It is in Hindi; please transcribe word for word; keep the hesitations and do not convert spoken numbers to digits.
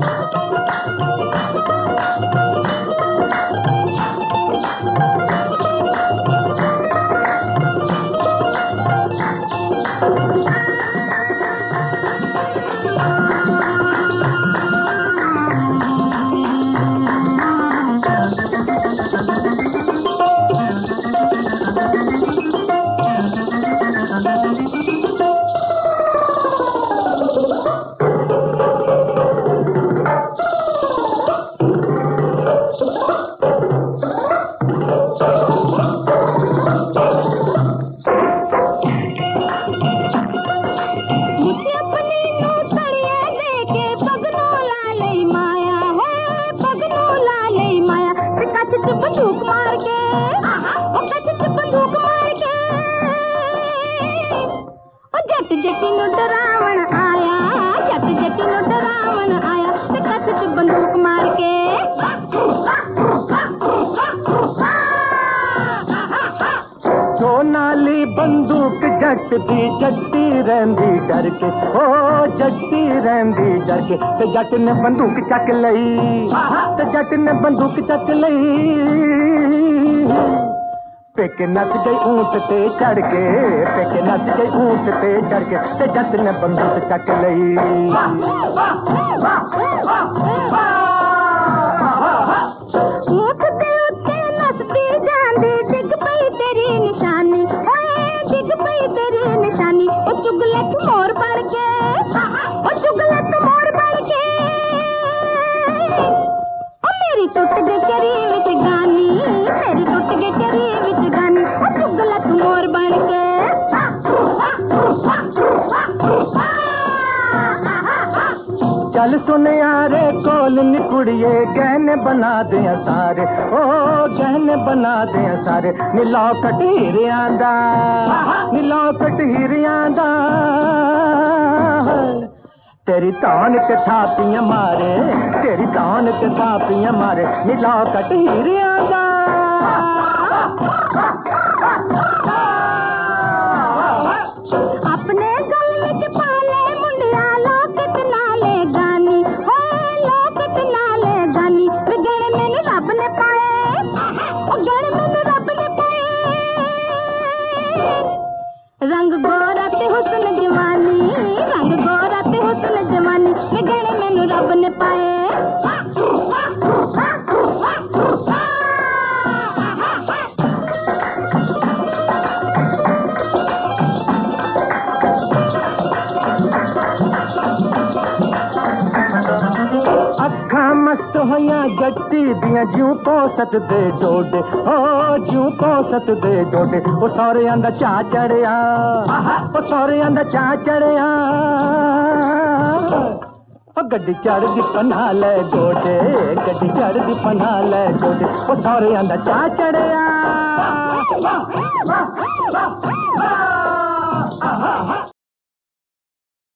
बंदूक मार के बंदूक मार के जट जटी नु डरावण आया, जट जटी नु डरावण आया, कच च बंदूक मार के। जो नाली बंदूक जट दी जट्टी रहिंदी डर के, ओ जट्टी रहिंदी डर के, ते जट ने बंदूक चक लई, ते जट ने बंदूक चक लई, पिक नच गई ऊंट ते चढ़ के, पिक नच गई ऊंट ते चढ़ के, ते जट ने बंदूक चक लई। ऊंट दे उत्ते नचदी जांदी, डिग पई तेरी निशानी, ओए डिग पई तेरी निशानी, ओ चुगलक मोर बन के, ओ चुगलक मोर बन के, ओ मेरी टुट गई चरी विच गानी, मेरी टुट गई चरी विच गानी, ओ चुगलक मोर बन के। चल सुन यारे कोल निकुड़िए, गहने बना दे सारे, ओ गहने बना दे सारे, नीला कट हीरियां दा, नीला कट हीरियां दा, तेरी तान के थापियां मारे, तेरी तान के थापियां मारे, नीला कट हीरियां दा। अपने गल विच पाले मुंडिया, लोकत नाले गानी, होए लोकत नाले गानी, गण मैनू रब ने पाए, ओ गण मैनू रब ने पाए, रंग गोरा ते हुस्न जवानी, रंग गोरा ते हुस्न जवानी, गण मैनू रब ने पाए। मस्त होया जट्टी दियां ज्यों पोसत दे डोडे, ओ ज्यों पोसत दे डोडे, ओ सौरियां दा चा चढ़िया, ओ सौरियां दा चा चढ़िया, ओ गड्डी चढ़दी पन्हा ले डोडे, गड्डी चढ़दी पन्हा ले डोडे, ओ सौरियां दा चा चढ़िया।